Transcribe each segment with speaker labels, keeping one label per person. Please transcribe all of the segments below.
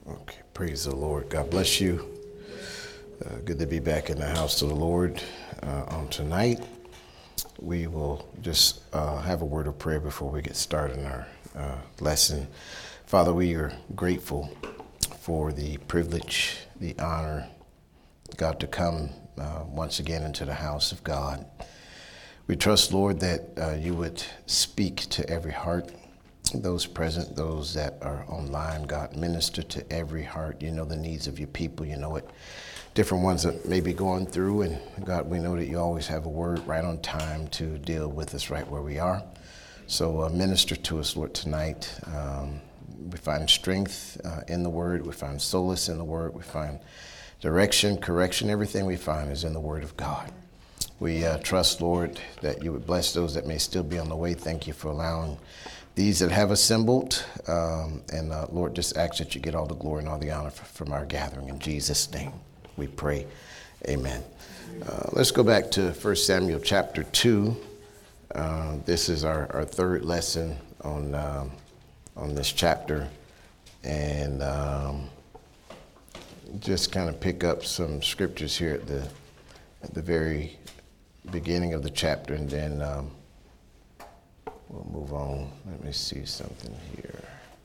Speaker 1: Okay, praise the Lord. God bless you. Good to be back in the house of the Lord on tonight. We will just have a word of prayer before we get started in our lesson. Father, we are grateful for the privilege, the honor, God, to come once again into the house of God. We trust, Lord, that you would speak to every heart, those present, those that are online. God, minister to every heart. You know the needs of your people. You know what different ones that may be going through. And God, we know that you always have a word right on time to deal with us right where we are. So minister to us, Lord, tonight. We find strength in the word. We find solace in the word. We find direction, correction. Everything we find is in the word of God. We trust, Lord, that you would bless those that may still be on the way. Thank you for allowing these that have assembled. And Lord, just ask that you get all the glory and all the honor from our gathering. In Jesus' name we pray. Amen. Let's go back to 1 Samuel chapter 2. This is our third lesson on this chapter. And just kind of pick up some scriptures here at the very beginning of the chapter, and then we'll move on. Let me see something here.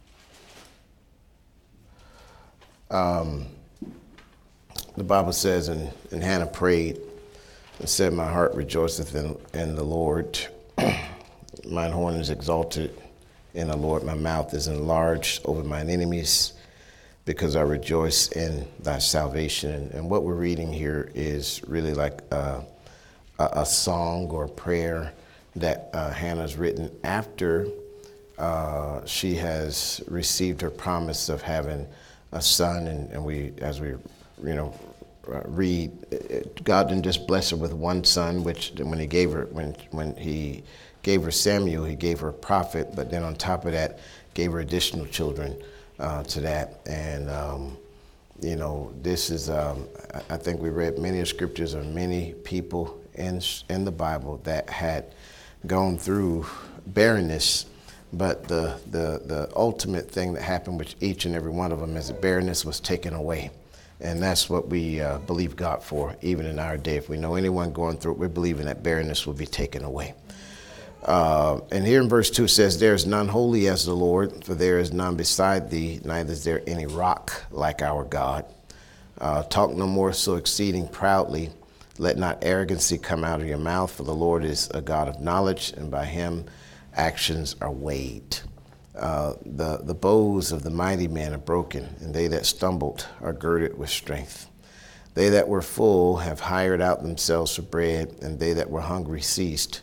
Speaker 1: The Bible says, and Hannah prayed and said, "My heart rejoiceth in the Lord. Mine horn is exalted in the Lord. My mouth is enlarged over mine enemies, because I rejoice in thy salvation." And what we're reading here is really like a song or a prayer that Hannah's written after she has received her promise of having a son. And we, as we, read, God didn't just bless her with one son, which when he gave her, when he gave her Samuel, he gave her a prophet, but then on top of that, gave her additional children to that. And, this is, I think we read many scriptures of many people in the Bible that had gone through barrenness, but the ultimate thing that happened with each and every one of them is that barrenness was taken away. And that's what we believe God for, even in our day. If we know anyone going through it, we're believing that barrenness will be taken away. And here in verse 2 it says, "There is none holy as the Lord, for there is none beside thee, neither is there any rock like our God. Talk no more so exceeding proudly. Let not arrogancy come out of your mouth, for the Lord is a God of knowledge, and by him actions are weighed. The bows of the mighty men are broken, and they that stumbled are girded with strength. They that were full have hired out themselves for bread, and they that were hungry ceased.